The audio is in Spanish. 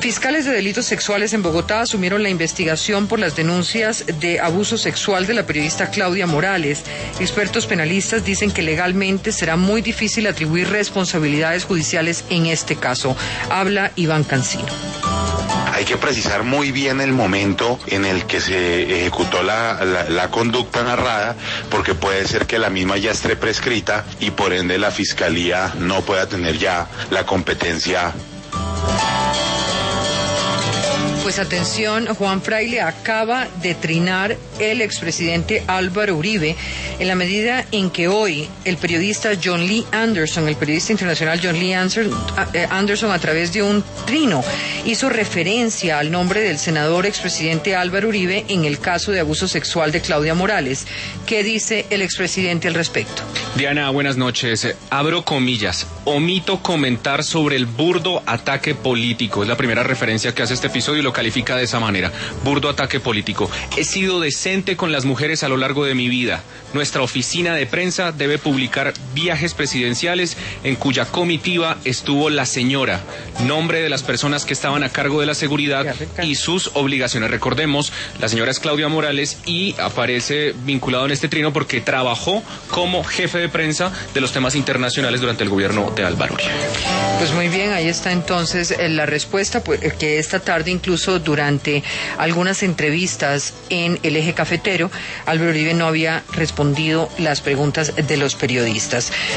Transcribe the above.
Fiscales de delitos sexuales en Bogotá asumieron la investigación por las denuncias de abuso sexual de la periodista Claudia Morales. Expertos penalistas dicen que legalmente será muy difícil atribuir responsabilidades judiciales en este caso. Habla Iván Cancino. Hay que precisar muy bien el momento en el que se ejecutó la conducta narrada, porque puede ser que la misma ya esté prescrita y por ende la Fiscalía no pueda tener ya la competencia. Pues atención, Juan Fraile acaba de trinar el expresidente Álvaro Uribe en la medida en que hoy el periodista John Lee Anderson, el periodista internacional John Lee Anderson, a través de un trino hizo referencia al nombre del senador expresidente Álvaro Uribe en el caso de abuso sexual de Claudia Morales. ¿Qué dice el expresidente al respecto? Diana, buenas noches. Abro comillas. Omito comentar sobre el burdo ataque político. Es la primera referencia que hace este episodio y lo califica de esa manera. Burdo ataque político. He sido decente con las mujeres a lo largo de mi vida. Nuestra oficina de prensa debe publicar viajes presidenciales en cuya comitiva estuvo la señora, nombre de las personas que estaban a cargo de la seguridad y sus obligaciones. Recordemos, la señora es Claudia Morales y aparece vinculado en este trino porque trabajó como jefe de prensa de los temas internacionales durante el gobierno de Álvaro Uribe. Pues muy bien, ahí está entonces la respuesta, pues, que esta tarde incluso durante algunas entrevistas en el Eje Cafetero, Álvaro Uribe no había respondido las preguntas de los periodistas.